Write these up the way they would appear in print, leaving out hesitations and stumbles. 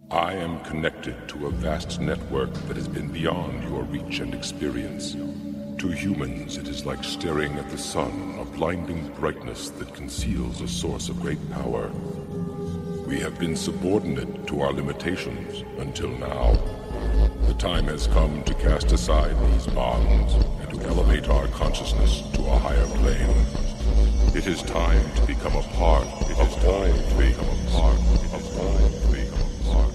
I am connected to a vast network that has been beyond your reach and experience. To humans, it is like staring at the sun, a blinding brightness that conceals a source of great power. We have been subordinate to our limitations until now. The time has come to cast aside these bonds and to elevate our consciousness to a higher plane. It is time to become a part. It is time to become a part. It is time to become a part.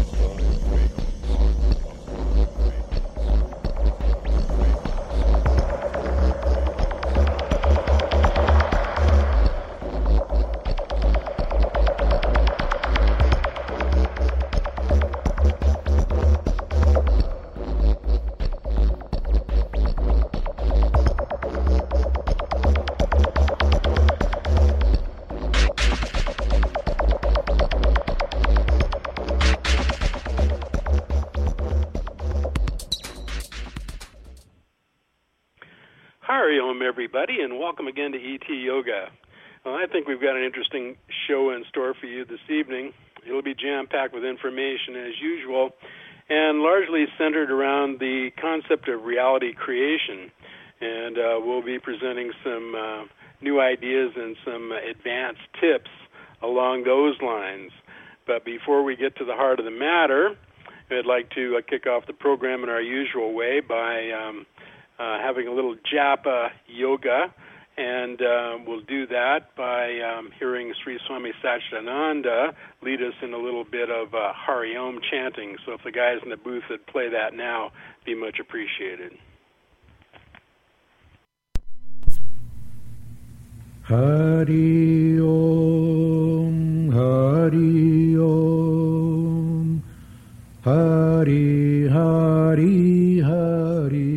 Everybody, and welcome again to ET Yoga. Well, I think we've got an interesting show in store for you this evening. It'll be jam-packed with information as usual, and largely centered around the concept of reality creation. And we'll be presenting some new ideas and some advanced tips along those lines. But before we get to the heart of the matter, I'd like to kick off the program in our usual way by having a little japa yoga, and we'll do that by hearing Sri Swami Satchidananda lead us in a little bit of Hari Om chanting. So if the guys in the booth would play that now, be much appreciated. Hari Om, Hari Om, Hari Hari Hari.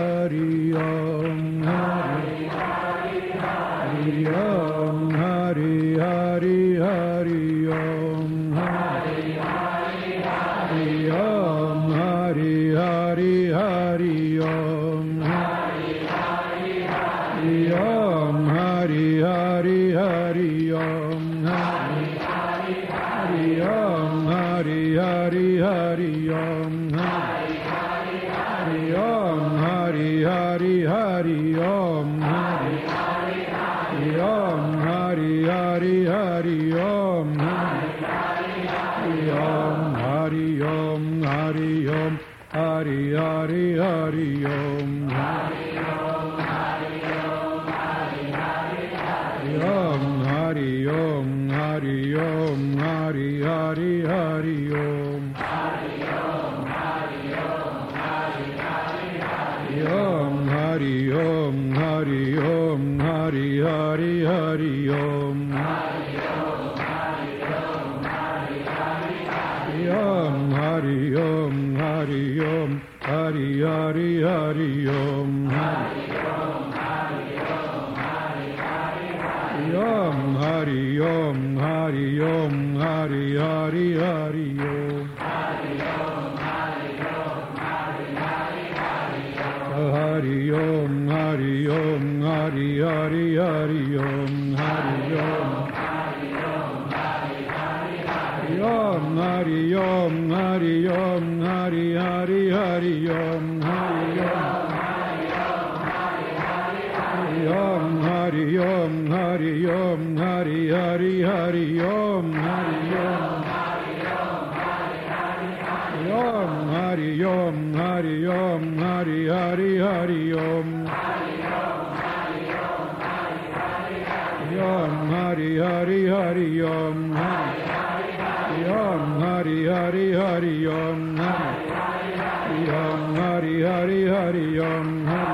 Hari Om, Hari Hari Hari Hari Om Hari Hari Hari Om Hari Hari Hari Om Hari Hari Hari Om Hari Hari Hari Om Hari Hari Hari Om Hari Hari Hari Om Hari Hari Hari Om Hari Om Hari Om Hari Hari Hari Om Hari Om Hari Om Hari Hari Hari Om Hari Om Hari Om Hari Hari Hari Om Hari Om Hari Om Hari Hari Hari Om Hari Om Hari Om Hari Hari Hari Om Hari Om Hari Om Hari Hari Hari Om Hari Om Hari Om Hari Hari Hari Om Hari Om Hari Om Hari Hari Hari Om Hari Om Hari Om Hari Hari Hari Om Hari Om Hari Om Hari Hari Hari Hari Om Hari Om Hari Hari Hari Om Hari Om Hari Om Hari Hari Hari Om Hari Om Hari Om Hari Hari Hari Om Hari Om Om Hari Om Hari Om Hari Hari Hari Om Hari Om Om Hari Om Hari Om Hari Hari Hari Om Om Hari Hari Hari Om Om Hari Hari Hari Om Om Hari Hari Hari Om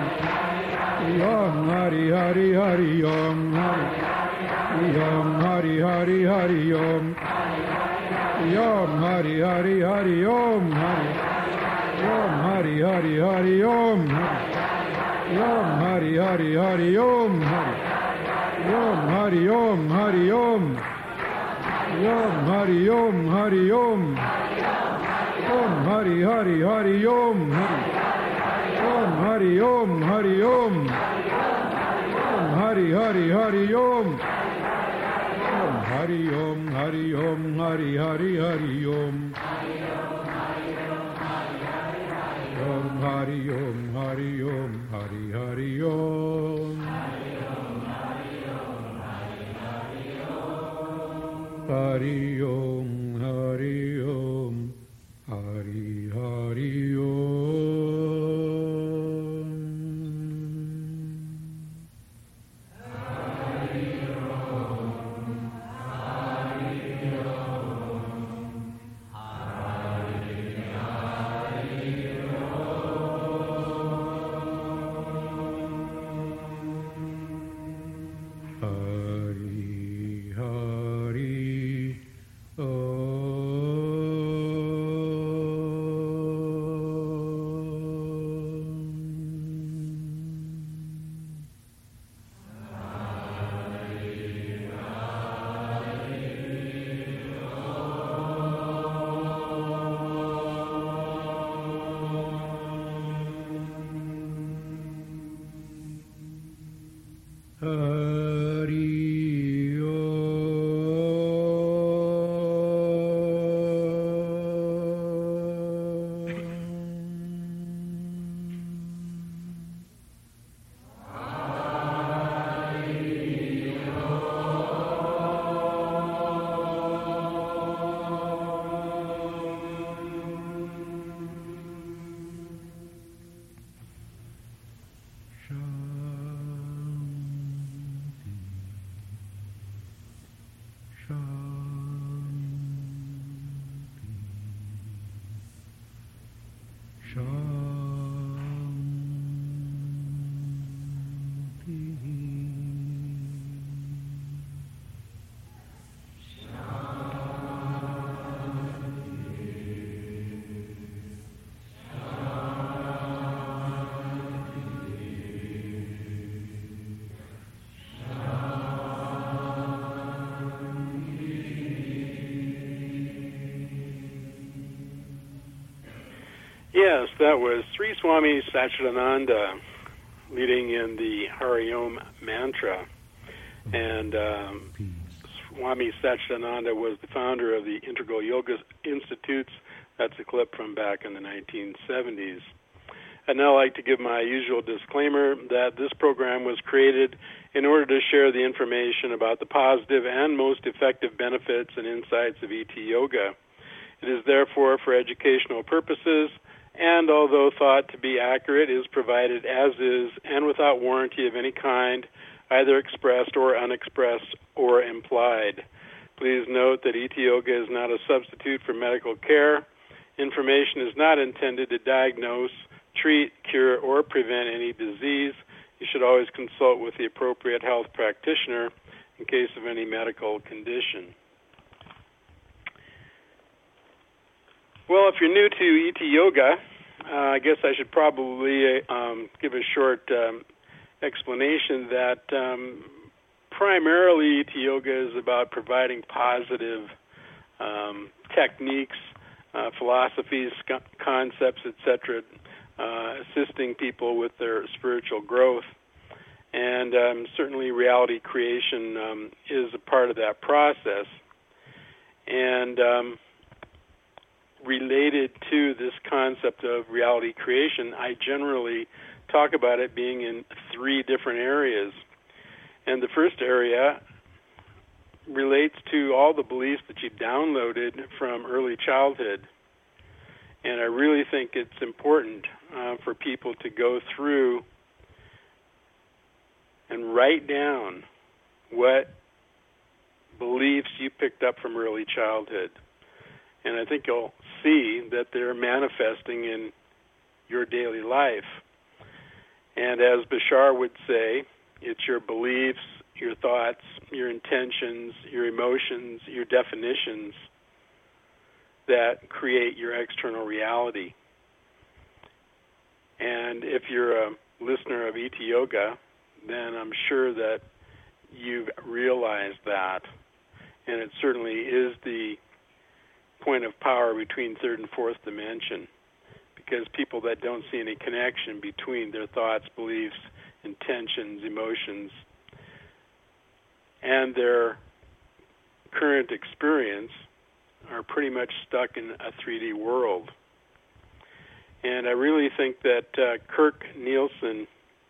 Om Hari Hari Hari Om Om Hari Hari Hari Om Om Hari Hari Hari Om Om Hari Hari Hari Om Om Hari Hari Hari Om Om Hari Om Hari Om Om Hari Om Hari Om Om Hari Hari Hari Om Om Hari Om Hari Om Om Hari Hari Hari Om Om Hari Om Hari Om Hari Hari Hari Om Om Hari Om Hari Om Hari Hari Om Hari Om Hari Om Hari Hari Yes, that was Sri Swami Satchidananda leading in the Hari Om mantra. And Swami Satchidananda was the founder of the Integral Yoga Institutes. That's a clip from back in the 1970s. I'd now like to give my usual disclaimer that this program was created in order to share the information about the positive and most effective benefits and insights of ET Yoga. It is therefore for educational purposes, and although thought to be accurate, is provided as is and without warranty of any kind, either expressed or unexpressed or implied. Please note that ET Yoga is not a substitute for medical care. Information is not intended to diagnose, treat, cure, or prevent any disease. You should always consult with the appropriate health practitioner in case of any medical condition. Well, if you're new to ET Yoga, I guess I should probably give a short explanation that primarily ET Yoga is about providing positive techniques, philosophies, concepts, etc., assisting people with their spiritual growth. And certainly reality creation is a part of that process. And related to this concept of reality creation, I generally talk about it being in three different areas. And the first area relates to all the beliefs that you downloaded from early childhood. And I really think it's important for people to go through and write down what beliefs you picked up from early childhood. And I think you'll see that they're manifesting in your daily life. And as Bashar would say, it's your beliefs, your thoughts, your intentions, your emotions, your definitions that create your external reality. And if you're a listener of ET Yoga, then I'm sure that you've realized that. And it certainly is the point of power between third and fourth dimension, because people that don't see any connection between their thoughts, beliefs, intentions, emotions, and their current experience are pretty much stuck in a 3D world. And I really think that Kirk Nielsen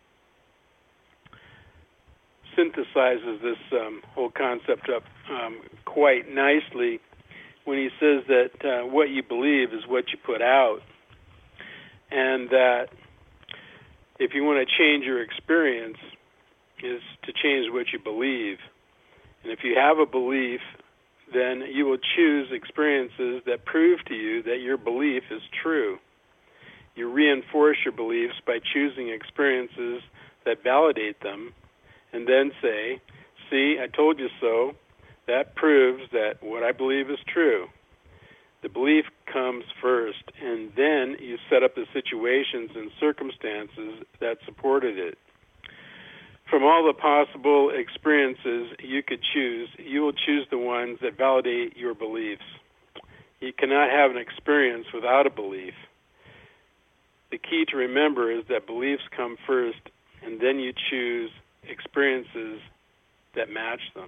synthesizes this whole concept up quite nicely when he says that what you believe is what you put out, and that if you want to change your experience is to change what you believe. And if you have a belief, then you will choose experiences that prove to you that your belief is true. You reinforce your beliefs by choosing experiences that validate them, and then say, see, I told you so. That proves that what I believe is true. The belief comes first, and then you set up the situations and circumstances that supported it. From all the possible experiences you could choose, you will choose the ones that validate your beliefs. You cannot have an experience without a belief. The key to remember is that beliefs come first, and then you choose experiences that match them.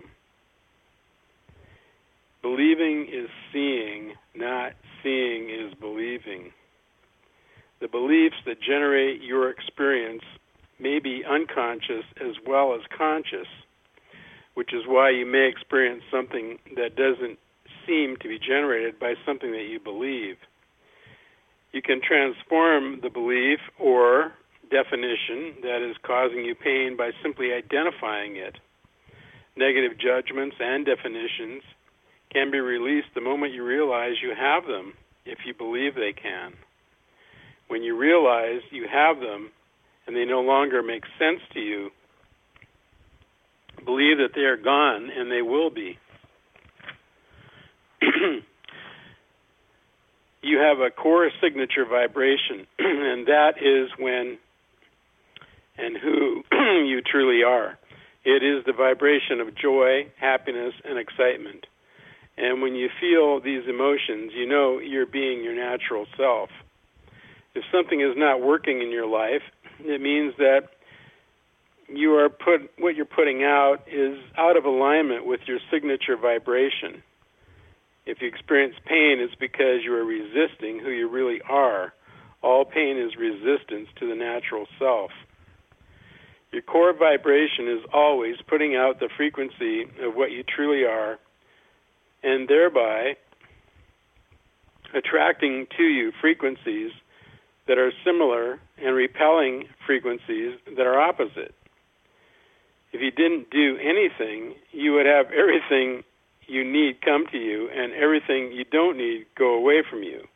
Believing is seeing, not seeing is believing. The beliefs that generate your experience may be unconscious as well as conscious, which is why you may experience something that doesn't seem to be generated by something that you believe. You can transform the belief or definition that is causing you pain by simply identifying it. Negative judgments and definitions can be released the moment you realize you have them, if you believe they can. When you realize you have them and they no longer make sense to you, believe that they are gone, and they will be. You have a core signature vibration, and that is when and who you truly are. It is the vibration of joy, happiness, and excitement. And when you feel these emotions, you know you're being your natural self. If something is not working in your life, it means that what you're putting out is out of alignment with your signature vibration. If you experience pain, it's because you are resisting who you really are. All pain is resistance to the natural self. Your core vibration is always putting out the frequency of what you truly are, and thereby attracting to you frequencies that are similar and repelling frequencies that are opposite. If you didn't do anything, you would have everything you need come to you and everything you don't need go away from you.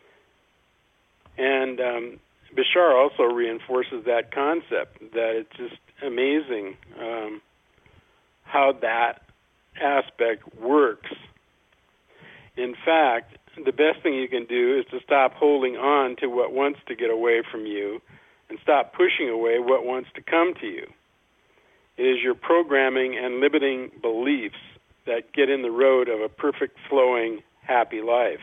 And Bashar also reinforces that concept, that it's just amazing how that aspect works. In fact, the best thing you can do is to stop holding on to what wants to get away from you and stop pushing away what wants to come to you. It is your programming and limiting beliefs that get in the road of a perfect, flowing, happy life.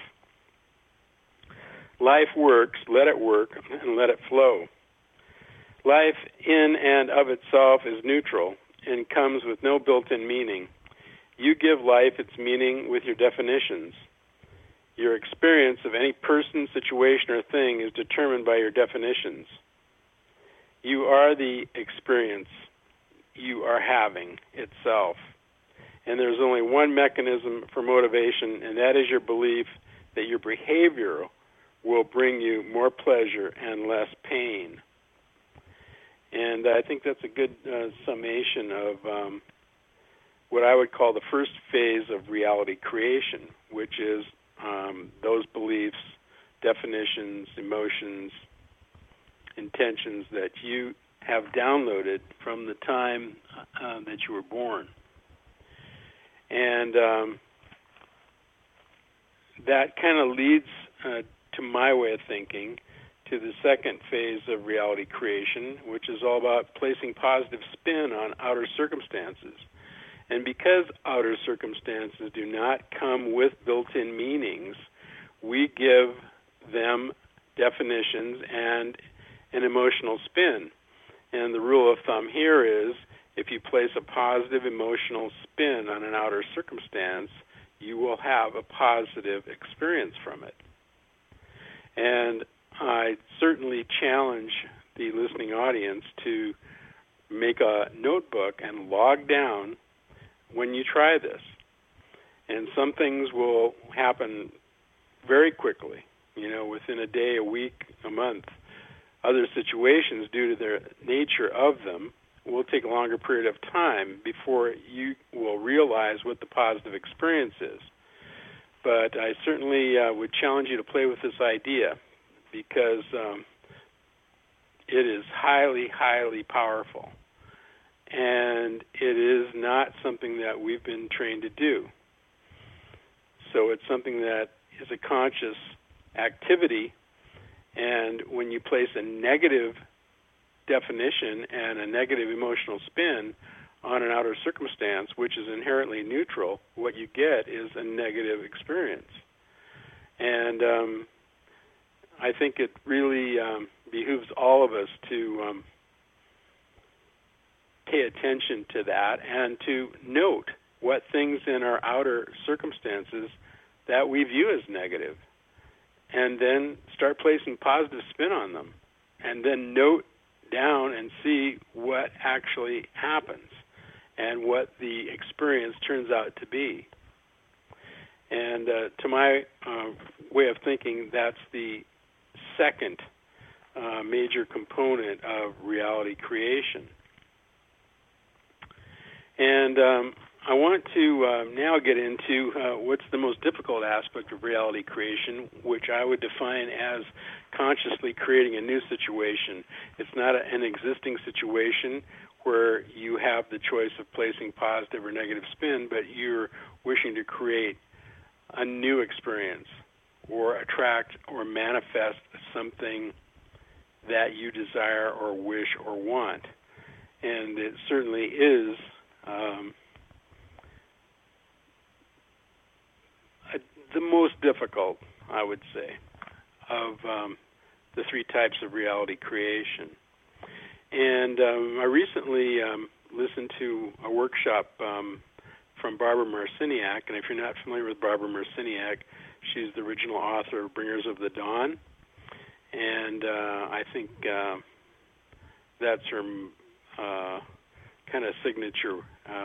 Life works, let it work, and let it flow. Life in and of itself is neutral and comes with no built-in meaning. You give life its meaning with your definitions. Your experience of any person, situation, or thing is determined by your definitions. You are the experience you are having itself. And there's only one mechanism for motivation, and that is your belief that your behavior will bring you more pleasure and less pain. And I think that's a good summation of what I would call the first phase of reality creation, which is those beliefs, definitions, emotions, intentions that you have downloaded from the time that you were born. And that kind of leads to my way of thinking to the second phase of reality creation, which is all about placing positive spin on outer circumstances. And because outer circumstances do not come with built-in meanings, we give them definitions and an emotional spin. And the rule of thumb here is, if you place a positive emotional spin on an outer circumstance, you will have a positive experience from it. And I certainly challenge the listening audience to make a notebook and log down when you try this. And some things will happen very quickly, within a day, a week, a month. Other situations, due to the nature of them, will take a longer period of time before you will realize what the positive experience is. But I certainly would challenge you to play with this idea, because it is highly, highly powerful. And it is not something that we've been trained to do. So it's something that is a conscious activity, and when you place a negative definition and a negative emotional spin on an outer circumstance, which is inherently neutral, what you get is a negative experience. And I think it really behooves all of us to pay attention to that and to note what things in our outer circumstances that we view as negative, and then start placing positive spin on them, and then note down and see what actually happens and what the experience turns out to be. And to my way of thinking, that's the second major component of reality creation. And I want to now get into what's the most difficult aspect of reality creation, which I would define as consciously creating a new situation. It's not an existing situation where you have the choice of placing positive or negative spin, but you're wishing to create a new experience or attract or manifest something that you desire or wish or want. And it certainly is the most difficult, I would say, of the three types of reality creation. And I recently listened to a workshop from Barbara Marciniak, and if you're not familiar with Barbara Marciniak, she's the original author of Bringers of the Dawn, and I think that's her kind of signature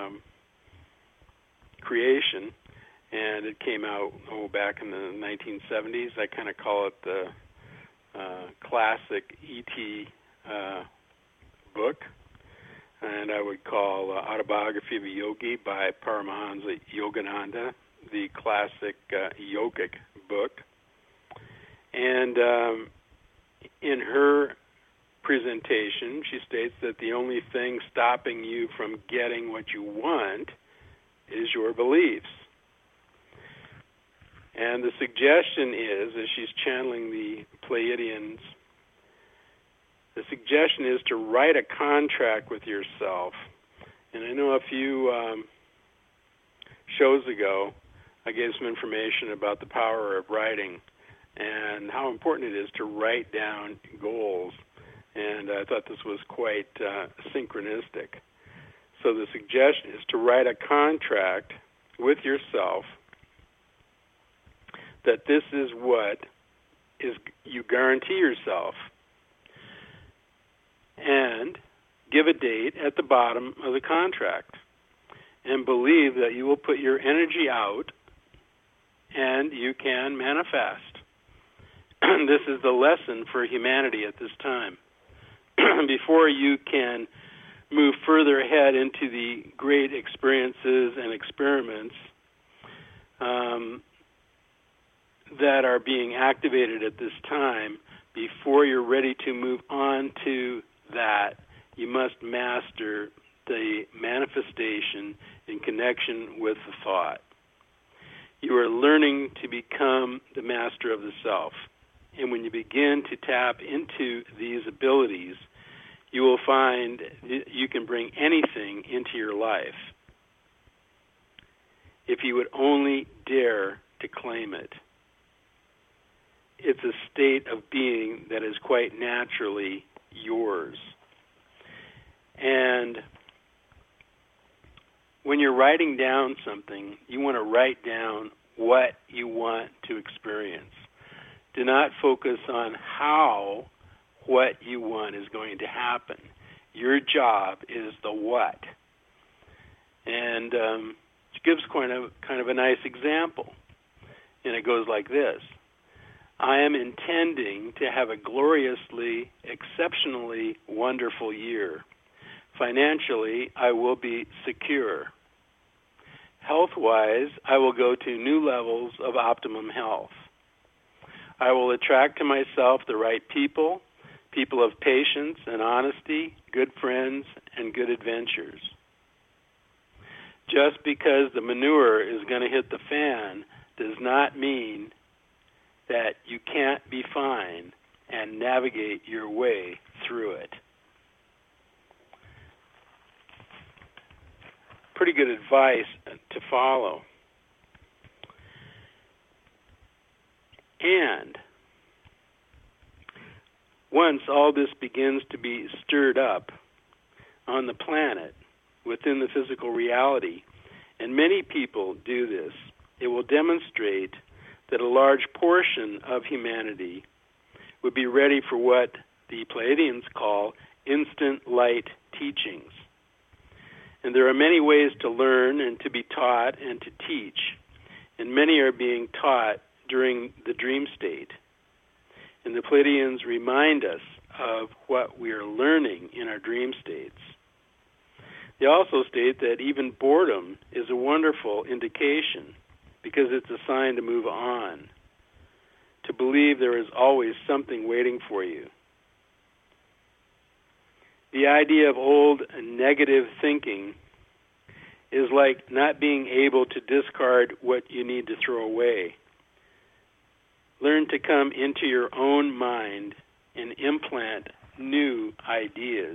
creation, and it came out back in the 1970s. I kind of call it the classic E.T. book, and I would call Autobiography of a Yogi by Paramahansa Yogananda the classic yogic book. And in her presentation, she states that the only thing stopping you from getting what you want is your beliefs. And the suggestion is, as she's channeling the Pleiadians, the suggestion is to write a contract with yourself. And I know a few shows ago, I gave some information about the power of writing and how important it is to write down goals. And I thought this was quite synchronistic. So the suggestion is to write a contract with yourself that this is what is you guarantee yourself, and give a date at the bottom of the contract, and believe that you will put your energy out and you can manifest. This is the lesson for humanity at this time. Before you can move further ahead into the great experiences and experiments that are being activated at this time, before you're ready to move on to that, you must master the manifestation in connection with the thought. You are learning to become the master of the self. And when you begin to tap into these abilities, you will find you can bring anything into your life if you would only dare to claim it. It's a state of being that is quite naturally yours. And when you're writing down something, you want to write down what you want to experience. Do not focus on how what you want is going to happen. Your job is the what. And it gives kind of a nice example. And it goes like this. I am intending to have a gloriously, exceptionally wonderful year. Financially, I will be secure. Health-wise, I will go to new levels of optimum health. I will attract to myself the right people, people of patience and honesty, good friends, and good adventures. Just because the manure is going to hit the fan does not mean that you can't be fine and navigate your way through it. Pretty good advice to follow. And once all this begins to be stirred up on the planet within the physical reality, and many people do this, it will demonstrate that a large portion of humanity would be ready for what the Pleiadians call instant light teachings. And there are many ways to learn and to be taught and to teach, and many are being taught during the dream state. And the Pleiadians remind us of what we are learning in our dream states. They also state that even boredom is a wonderful indication because it's a sign to move on, to believe there is always something waiting for you. The idea of old negative thinking is like not being able to discard what you need to throw away. Learn to come into your own mind and implant new ideas.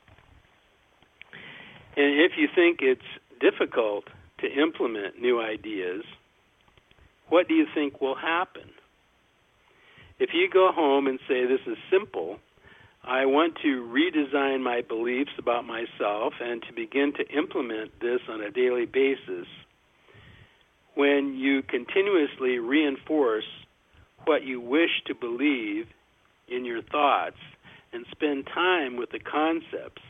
And if you think it's difficult to implement new ideas, what do you think will happen? If you go home and say, this is simple, I want to redesign my beliefs about myself and to begin to implement this on a daily basis. When you continuously reinforce what you wish to believe in your thoughts and spend time with the concepts,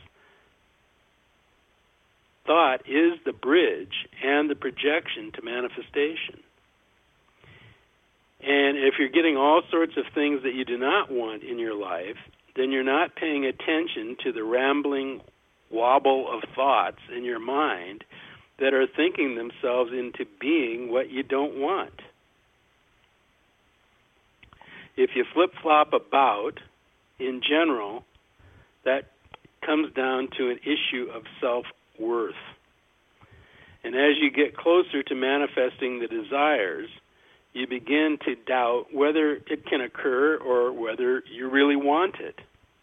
thought is the bridge and the projection to manifestation. And if you're getting all sorts of things that you do not want in your life, then you're not paying attention to the rambling wobble of thoughts in your mind that are thinking themselves into being what you don't want. If you flip-flop about, in general, that comes down to an issue of self-worth. And as you get closer to manifesting the desires, you begin to doubt whether it can occur or whether you really want it.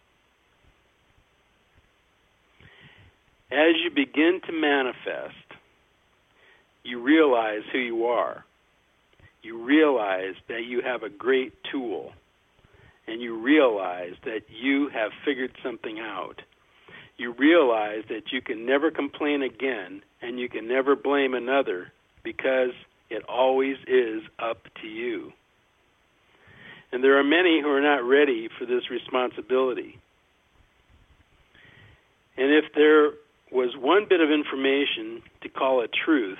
As you begin to manifest, you realize who you are. You realize that you have a great tool, and you realize that you have figured something out. You realize that you can never complain again, and you can never blame another, because it always is up to you. And there are many who are not ready for this responsibility. And if there was one bit of information to call a truth,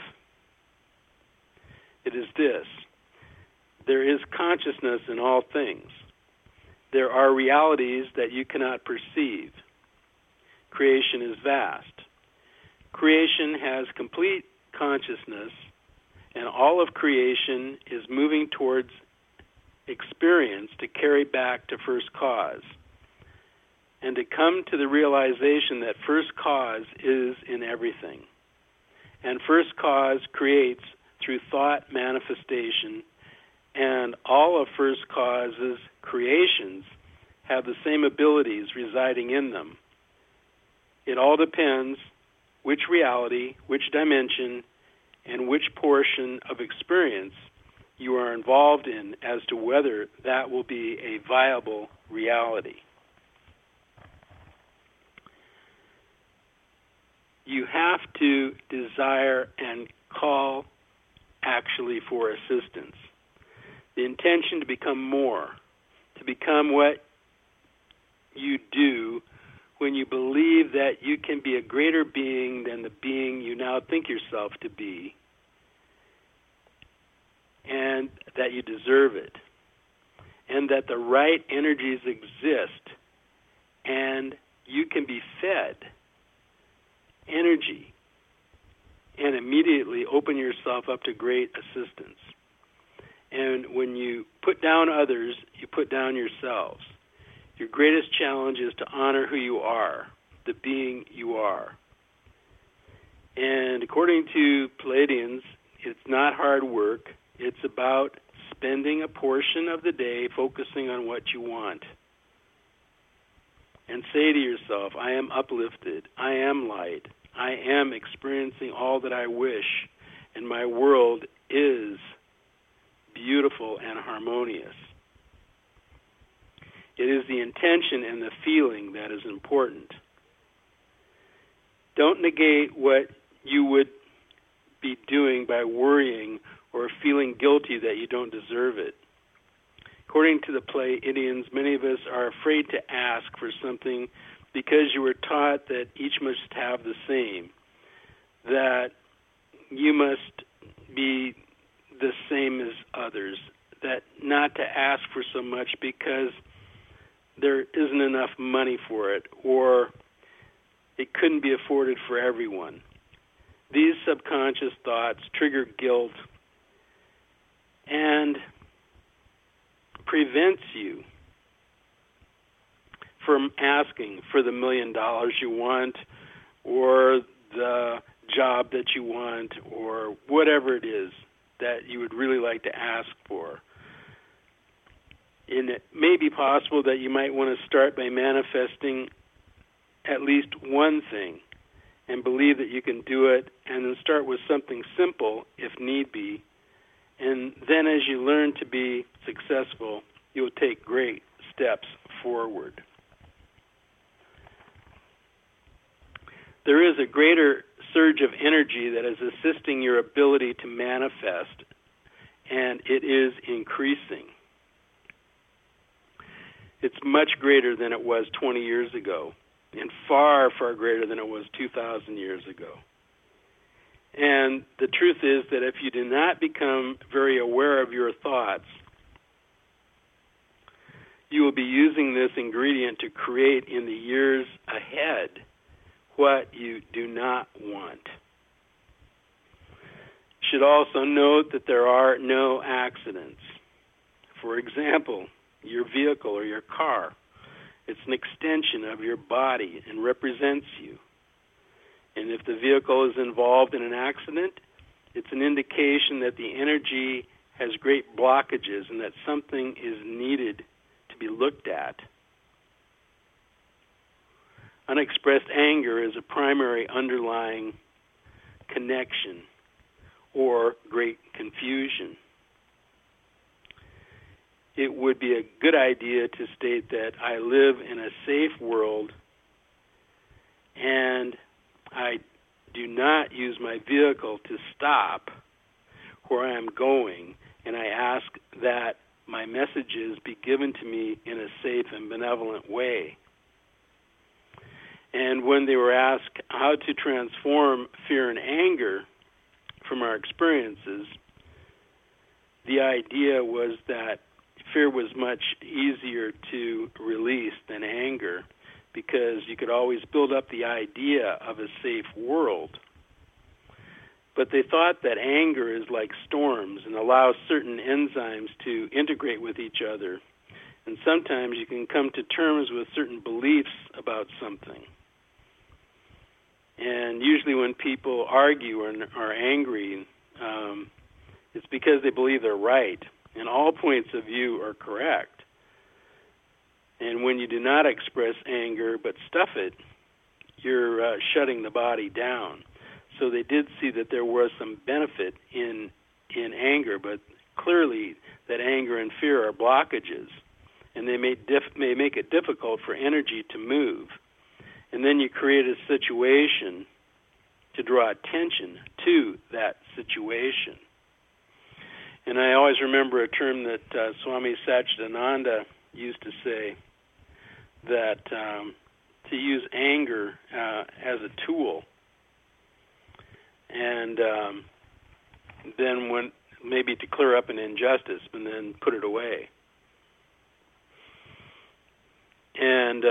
it is this: there is consciousness in all things. There are realities that you cannot perceive. Creation is vast. Creation has complete consciousness, and all of creation is moving towards experience to carry back to first cause, and to come to the realization that first cause is in everything. And first cause creates through thought manifestation, and all of first cause's creations have the same abilities residing in them. It all depends which reality, which dimension, and which portion of experience you are involved in as to whether that will be a viable reality. You have to desire and call actually for assistance. The intention to become more, to become what you do when you believe that you can be a greater being than the being you now think yourself to be, and that you deserve it, and that the right energies exist, and you can be fed energy and immediately open yourself up to great assistance. And when you put down others, you put down yourselves. Your greatest challenge is to honor who you are, the being you are. And according to Pleiadians, it's not hard work. It's about spending a portion of the day focusing on what you want. And say to yourself, I am uplifted, I am light, I am experiencing all that I wish, and my world is beautiful and harmonious. It is the intention and the feeling that is important. Don't negate what you would be doing by worrying or feeling guilty that you don't deserve it. According to the Pleiadians, many of us are afraid to ask for something because you were taught that each must have the same, that you must be the same as others, that not to ask for so much because there isn't enough money for it, or it couldn't be afforded for everyone. These subconscious thoughts trigger guilt and prevents you from asking for the $1 million you want, or the job that you want, or whatever it is that you would really like to ask for. And it may be possible that you might want to start by manifesting at least one thing and believe that you can do it, and then start with something simple if need be. And then as you learn to be successful, you'll take great steps forward. there is a greater surge of energy that is assisting your ability to manifest, and it is increasing. It's much greater than it was 20 years ago, and far, far greater than it was 2,000 years ago. And the truth is that if you do not become very aware of your thoughts, you will be using this ingredient to create in the years ahead what you do not want. You should also note that there are no accidents. For example, your vehicle or your car, it's an extension of your body and represents you. And if the vehicle is involved in an accident, it's an indication that the energy has great blockages and that something is needed to be looked at. Unexpressed anger is a primary underlying connection or great confusion. It would be a good idea to state that I live in a safe world and I do not use my vehicle to stop where I am going, and I ask that my messages be given to me in a safe and benevolent way. And when they were asked how to transform fear and anger from our experiences, the idea was that fear was much easier to release than anger, because you could always build up the idea of a safe world. But they thought that anger is like storms and allows certain enzymes to integrate with each other. And sometimes you can come to terms with certain beliefs about something. And usually when people argue or are angry, it's because they believe they're right. And all points of view are correct. And when you do not express anger but stuff it, you're shutting the body down. So they did see that there was some benefit in anger, but clearly that anger and fear are blockages, and they may make it difficult for energy to move. And then you create a situation to draw attention to that situation. And I always remember a term that Swami Satchidananda used to say, that to use anger as a tool, and then when maybe to clear up an injustice, and then put it away. And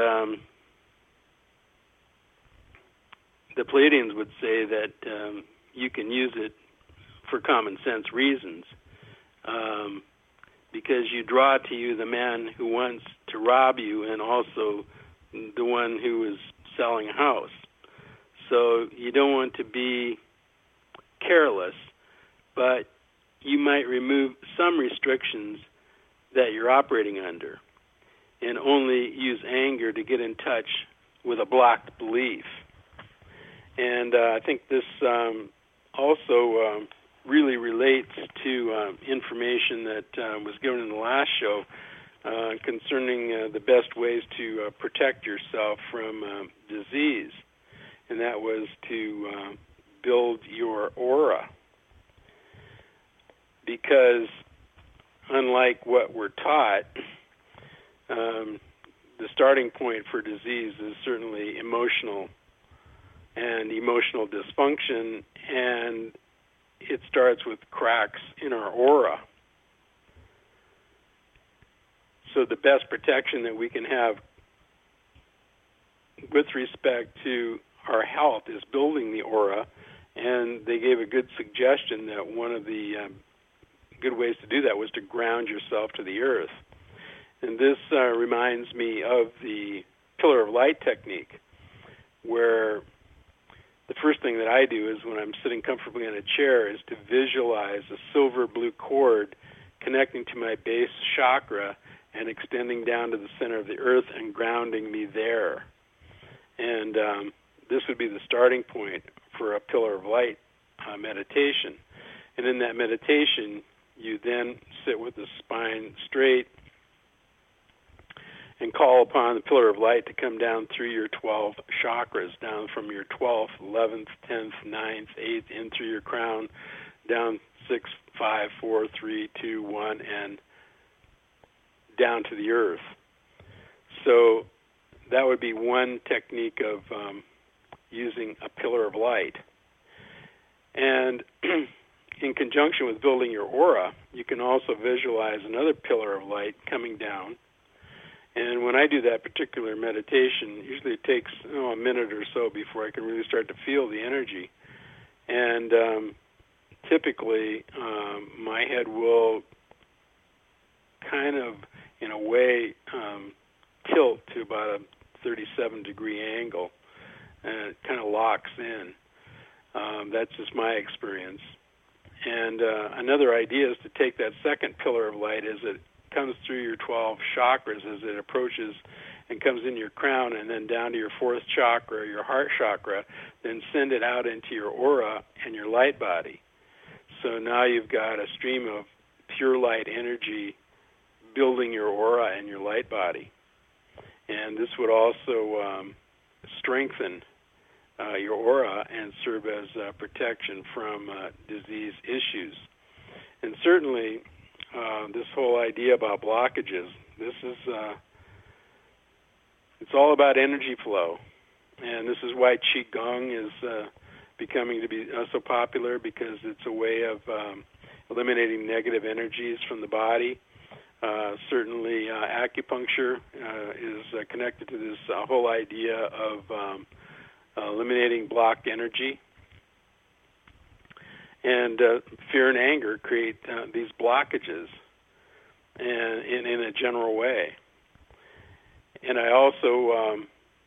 the Pleiadians would say that you can use it for common sense reasons. Because you draw to you the man who wants to rob you and also the one who is selling a house. So you don't want to be careless, but you might remove some restrictions that you're operating under and only use anger to get in touch with a blocked belief. And I think this also really relates to information that was given in the last show concerning the best ways to protect yourself from disease, and that was to build your aura. Because unlike what we're taught, the starting point for disease is certainly emotional and emotional dysfunction, and it starts with cracks in our aura. So the best protection that we can have with respect to our health is building the aura, and they gave a good suggestion that one of the good ways to do that was to ground yourself to the earth. And this reminds me of the pillar of light technique, where the first thing that I do is when I'm sitting comfortably in a chair is to visualize a silver blue cord connecting to my base chakra and extending down to the center of the earth and grounding me there. And this would be the starting point for a pillar of light meditation. And in that meditation, you then sit with the spine straight and call upon the pillar of light to come down through your 12 chakras, down from your 12th, 11th, 10th, 9th, 8th, in through your crown, down 6, 5, 4, 3, 2, 1, and down to the earth. So that would be one technique of using a pillar of light. And in conjunction with building your aura, you can also visualize another pillar of light coming down. And when I do that particular meditation, usually it takes a minute or so before I can really start to feel the energy. And typically, my head will kind of, in a way, tilt to about a 37-degree angle, and it kind of locks in. That's just my experience. And another idea is to take that second pillar of light as it comes through your 12 chakras, as it approaches and comes in your crown and then down to your fourth chakra, your heart chakra, then send it out into your aura and your light body. So now you've got a stream of pure light energy building your aura and your light body. And this would also strengthen your aura and serve as protection from disease issues. And certainly, this whole idea about blockages, this is, it's all about energy flow. And this is why Qigong is becoming to be so popular, because it's a way of eliminating negative energies from the body. Certainly, acupuncture is connected to this whole idea of eliminating blocked energy. And fear and anger create these blockages and in a general way. And I also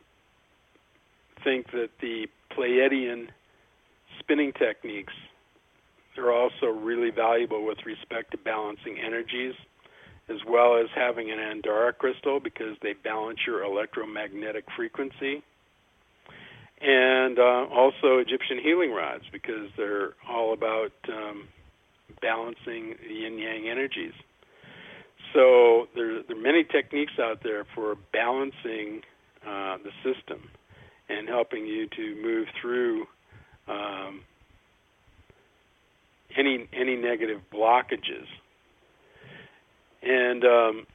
think that the Pleiadian spinning techniques are also really valuable with respect to balancing energies, as well as having an Andara crystal, because they balance your electromagnetic frequency. And also Egyptian healing rods, because they're all about balancing the yin-yang energies. So there are many techniques out there for balancing the system and helping you to move through any negative blockages. And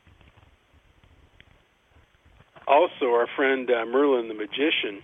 also our friend Merlin the Magician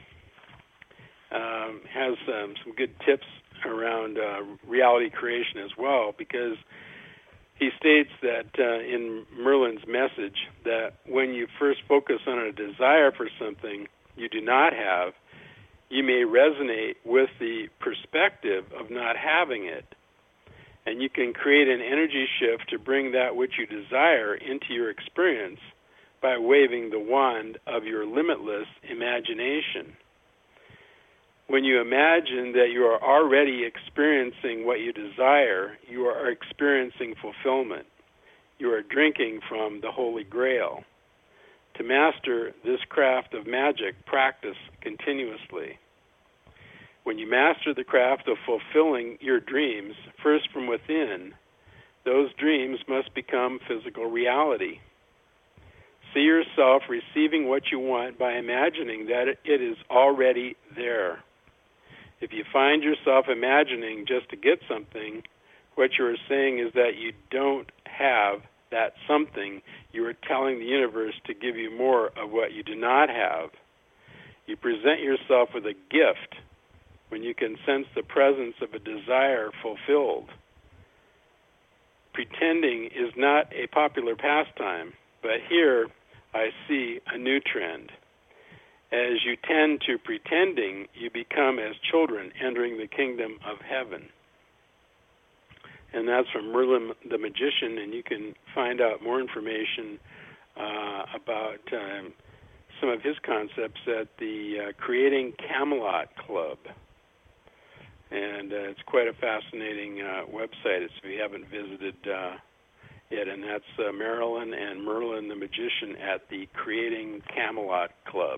has some good tips around reality creation as well, because he states that in Merlin's message that when you first focus on a desire for something you do not have, you may resonate with the perspective of not having it. And you can create an energy shift to bring that which you desire into your experience by waving the wand of your limitless imagination. When you imagine that you are already experiencing what you desire, you are experiencing fulfillment. You are drinking from the Holy Grail. To master this craft of magic, practice continuously. When you master the craft of fulfilling your dreams, first from within, those dreams must become physical reality. See yourself receiving what you want by imagining that it is already there. If you find yourself imagining just to get something, what you are saying is that you don't have that something. You are telling the universe to give you more of what you do not have. You present yourself with a gift when you can sense the presence of a desire fulfilled. Pretending is not a popular pastime, but here I see a new trend. As you tend to pretending, you become as children entering the kingdom of heaven. And that's from Merlin the Magician, and you can find out more information about some of his concepts at the Creating Camelot Club. And it's quite a fascinating website if you haven't visited it. And that's Marilyn and Merlin the Magician at the Creating Camelot Club.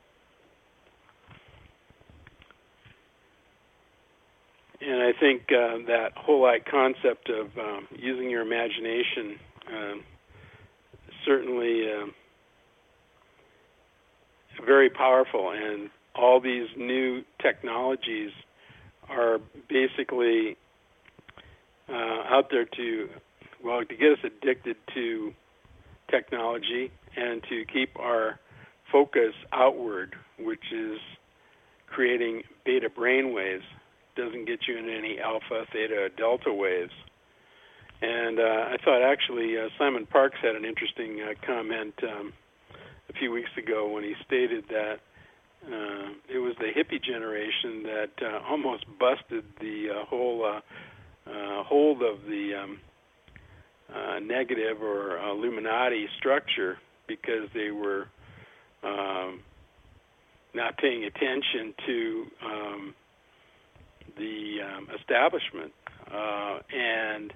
And I think that whole concept of using your imagination certainly very powerful, and all these new technologies are basically out there to get us addicted to technology and to keep our focus outward, which is creating beta brainwaves. Doesn't get you in any alpha, theta, delta waves. And I thought actually Simon Parkes had an interesting comment a few weeks ago when he stated that it was the hippie generation that almost busted the whole hold of the negative or Illuminati structure, because they were not paying attention to the establishment, and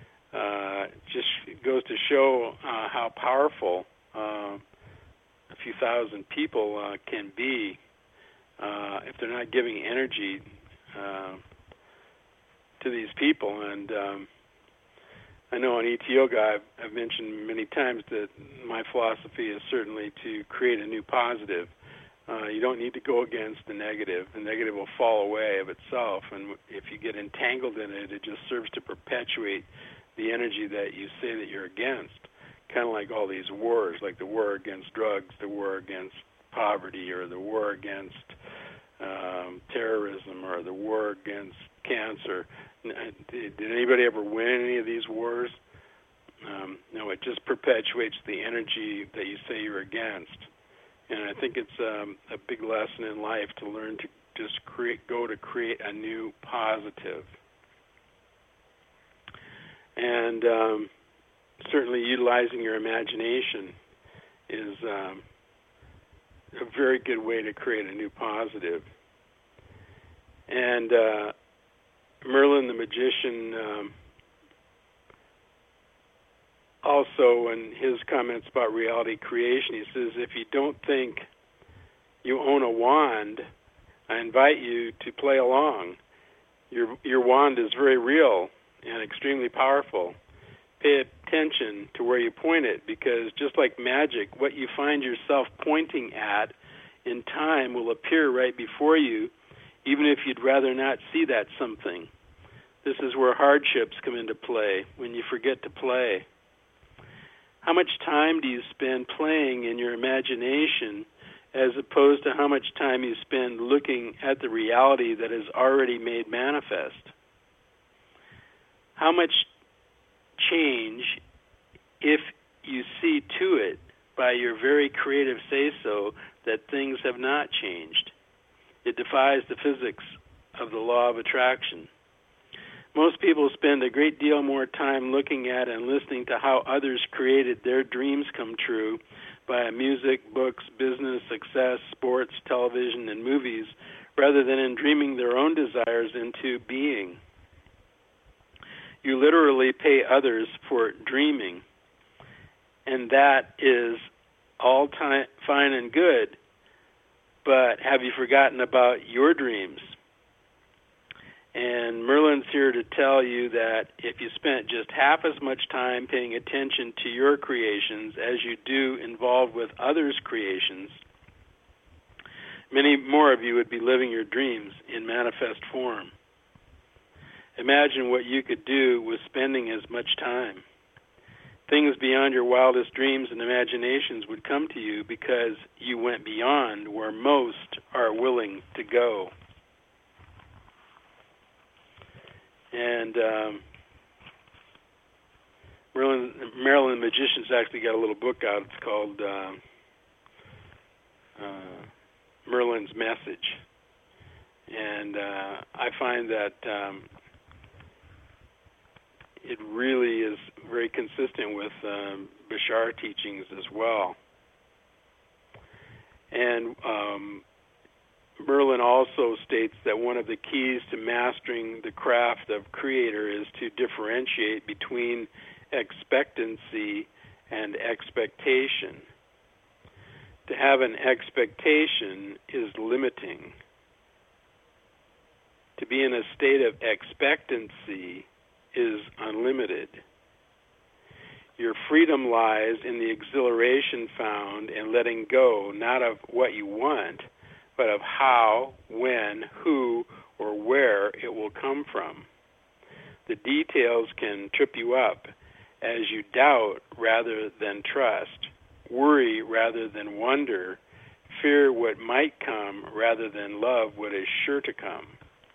just goes to show how powerful a few thousand people can be if they're not giving energy to these people. And I know on ET Yoga I've mentioned many times that my philosophy is certainly to create a new positive. You don't need to go against the negative. The negative will fall away of itself, and if you get entangled in it, it just serves to perpetuate the energy that you say that you're against. Kind of like all these wars, like the war against drugs, the war against poverty, or the war against terrorism, or the war against cancer. Did anybody ever win any of these wars? No, it just perpetuates the energy that you say you're against. And I think it's a big lesson in life to learn to just create a new positive. And certainly utilizing your imagination is a very good way to create a new positive. And Merlin the Magician also, in his comments about reality creation, he says, if you don't think you own a wand, I invite you to play along. Your wand is very real and extremely powerful. Pay attention to where you point it, because just like magic, what you find yourself pointing at in time will appear right before you, even if you'd rather not see that something. This is where hardships come into play, when you forget to play. How much time do you spend playing in your imagination as opposed to how much time you spend looking at the reality that is already made manifest? How much change, if you see to it by your very creative say-so that things have not changed? It defies the physics of the law of attraction. Most people spend a great deal more time looking at and listening to how others created their dreams come true by music, books, business, success, sports, television, and movies, rather than in dreaming their own desires into being. You literally pay others for dreaming, and that is all fine and good, but have you forgotten about your dreams? And Merlin's here to tell you that if you spent just half as much time paying attention to your creations as you do involved with others' creations, many more of you would be living your dreams in manifest form. Imagine what you could do with spending as much time. Things beyond your wildest dreams and imaginations would come to you because you went beyond where most are willing to go. And Marilyn the Magician's actually got a little book out. It's called Merlin's Message. And I find that it really is very consistent with Bashar teachings as well. And Merlin also states that one of the keys to mastering the craft of creator is to differentiate between expectancy and expectation. To have an expectation is limiting. To be in a state of expectancy is unlimited. Your freedom lies in the exhilaration found in letting go, not of what you want, but of how, when, who, or where it will come from. The details can trip you up as you doubt rather than trust, worry rather than wonder, fear what might come rather than love what is sure to come.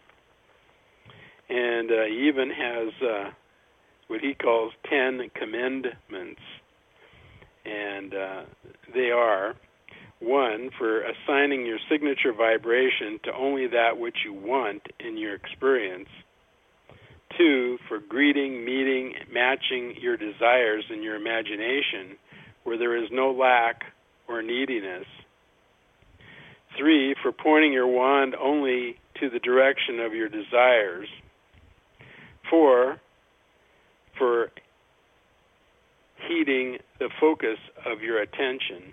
And he even has what he calls 10 commandments. And they are, 1, for assigning your signature vibration to only that which you want in your experience. 2, for greeting, meeting, matching your desires in your imagination where there is no lack or neediness. 3, for pointing your wand only to the direction of your desires. 4, for heeding the focus of your attention.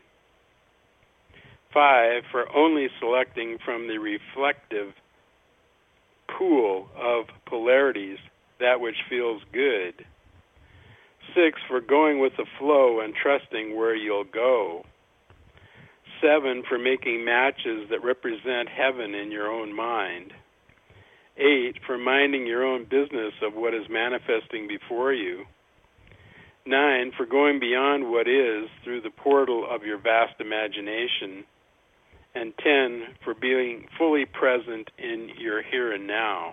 5, for only selecting from the reflective pool of polarities that which feels good. 6, for going with the flow and trusting where you'll go. 7, for making matches that represent heaven in your own mind. 8, for minding your own business of what is manifesting before you. 9, for going beyond what is through the portal of your vast imagination. And 10, for being fully present in your here and now.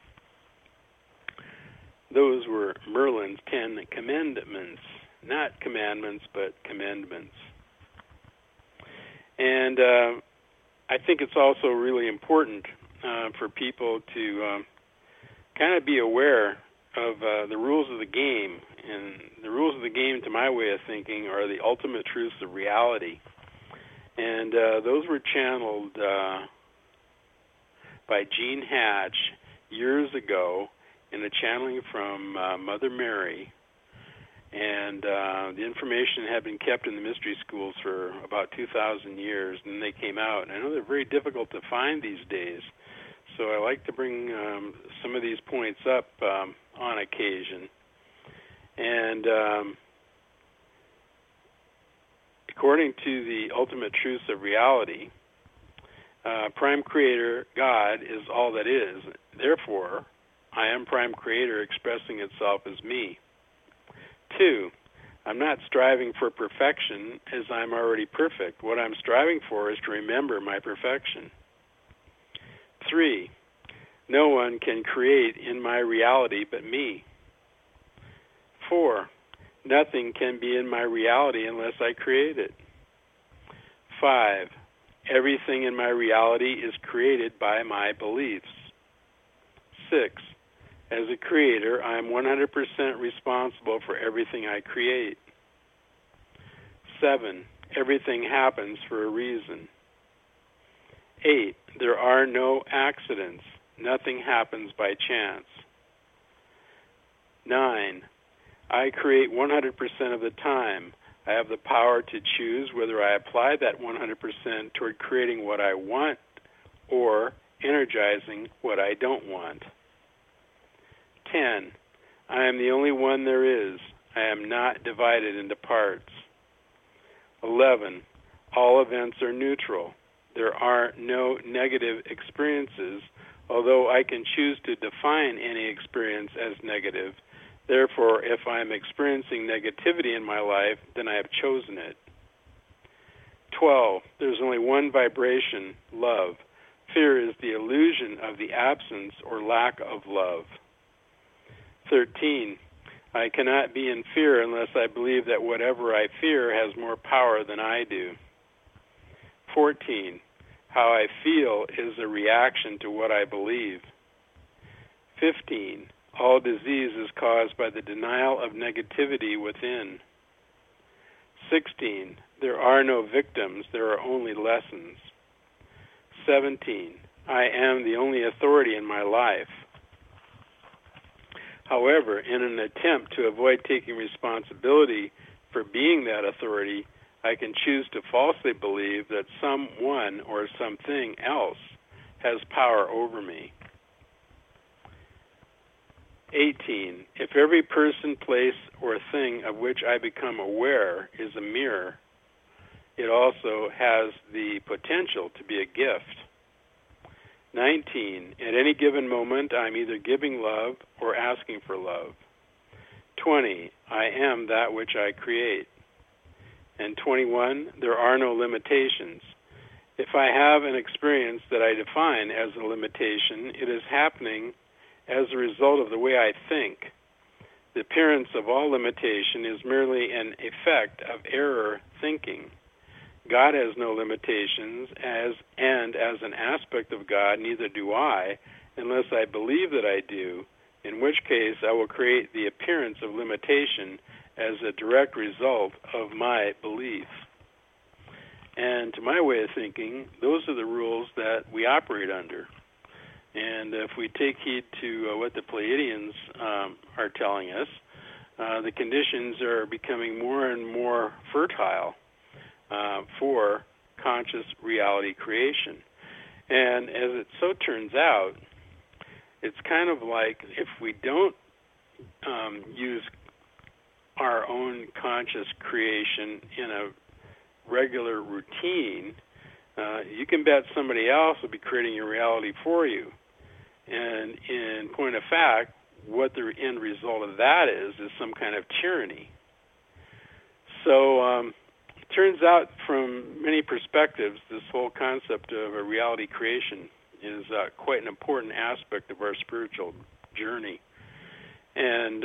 Those were Merlin's 10 commandments. Not commandments, but commandments. And I think it's also really important for people to kind of be aware of the rules of the game. And the rules of the game, to my way of thinking, are the ultimate truths of reality. And those were channeled by Gene Hatch years ago in a channeling from Mother Mary. And the information had been kept in the mystery schools for about 2,000 years, and they came out. And I know they're very difficult to find these days, so I like to bring some of these points up on occasion. And according to the ultimate truths of reality, Prime Creator, God, is all that is. Therefore, I am Prime Creator expressing itself as me. 2, I'm not striving for perfection as I'm already perfect. What I'm striving for is to remember my perfection. 3, no one can create in my reality but me. 4, nothing can be in my reality unless I create it. 5, everything in my reality is created by my beliefs. 6, as a creator, I am 100% responsible for everything I create. 7, everything happens for a reason. 8, there are no accidents. Nothing happens by chance. 9, I create 100% of the time. I have the power to choose whether I apply that 100% toward creating what I want or energizing what I don't want. 10, I am the only one there is. I am not divided into parts. 11, all events are neutral. There are no negative experiences, although I can choose to define any experience as negative. Therefore, if I am experiencing negativity in my life, then I have chosen it. 12, there's only one vibration, love. Fear is the illusion of the absence or lack of love. 13, I cannot be in fear unless I believe that whatever I fear has more power than I do. 14, how I feel is a reaction to what I believe. 15, all disease is caused by the denial of negativity within. 16, there are no victims, there are only lessons. 17, I am the only authority in my life. However, in an attempt to avoid taking responsibility for being that authority, I can choose to falsely believe that someone or something else has power over me. 18. If every person, place, or thing of which I become aware is a mirror, it also has the potential to be a gift. 19. At any given moment, I'm either giving love or asking for love. 20. I am that which I create. And 21. There are no limitations. If I have an experience that I define as a limitation, it is happening as a result of the way I think. The appearance of all limitation is merely an effect of error thinking. God has no limitations, and as an aspect of God, neither do I, unless I believe that I do, in which case I will create the appearance of limitation as a direct result of my belief. And to my way of thinking, those are the rules that we operate under. And if we take heed to what the Pleiadians are telling us, the conditions are becoming more and more fertile for conscious reality creation. And as it so turns out, it's kind of like if we don't use our own conscious creation in a regular routine, you can bet somebody else will be creating your reality for you. And in point of fact, what the end result of that is some kind of tyranny. So it turns out from many perspectives, this whole concept of a reality creation is quite an important aspect of our spiritual journey. And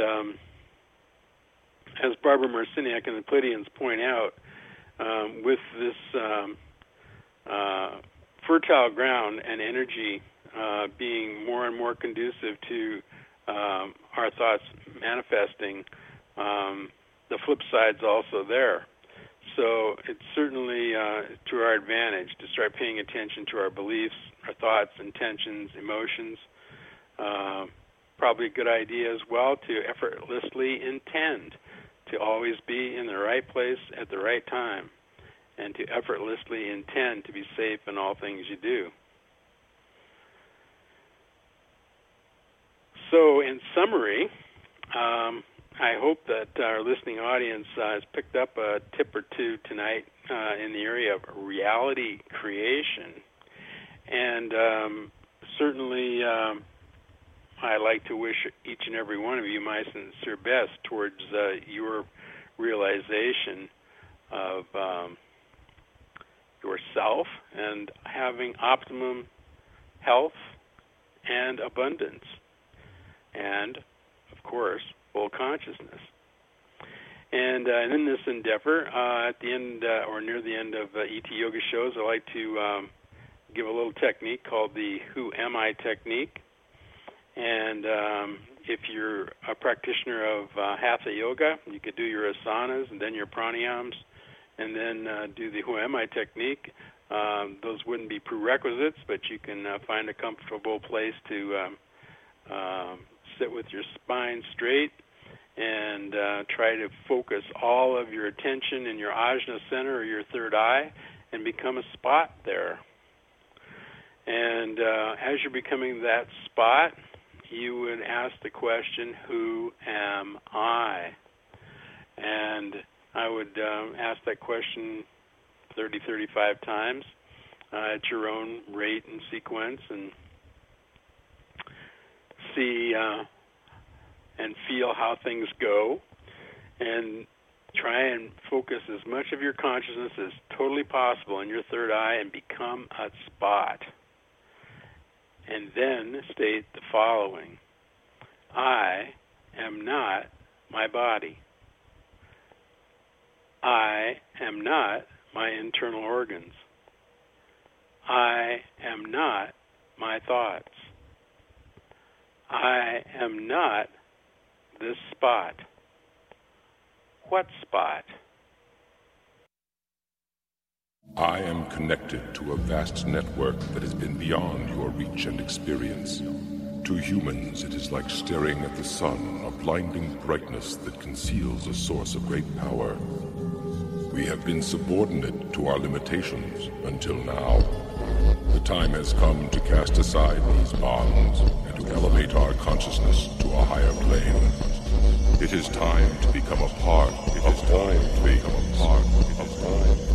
as Barbara Marciniak and the Pleiadians point out, with this fertile ground and energy being more and more conducive to our thoughts manifesting, the flip side's also there. So it's certainly to our advantage to start paying attention to our beliefs, our thoughts, intentions, emotions. Probably a good idea as well to effortlessly intend to always be in the right place at the right time, and to effortlessly intend to be safe in all things you do. So in summary, I hope that our listening audience has picked up a tip or two tonight in the area of reality creation. And certainly I like to wish each and every one of you my sincere best towards your realization of yourself and having optimum health and abundance. And, of course, full consciousness. And in this endeavor, at the end or near the end of ET Yoga shows, I like to give a little technique called the Who Am I technique. And if you're a practitioner of Hatha Yoga, you could do your asanas and then your pranayams, and then do the Who Am I technique. Those wouldn't be prerequisites, but you can find a comfortable place to sit with your spine straight and try to focus all of your attention in your ajna center or your third eye and become a spot there. And as you're becoming that spot, you would ask the question, who am I? And I would ask that question 30, 35 times at your own rate and sequence, and see and feel how things go, and try and focus as much of your consciousness as totally possible in your third eye and become a spot. And then state the following: I am not my body. I am not my internal organs. I am not my thoughts. I am not this spot. What spot? I am connected to a vast network that has been beyond your reach and experience. To humans, it is like staring at the sun, a blinding brightness that conceals a source of great power. We have been subordinate to our limitations until now. The time has come to cast aside these bonds and to elevate our consciousness to a higher plane. It is time to become a part of all things.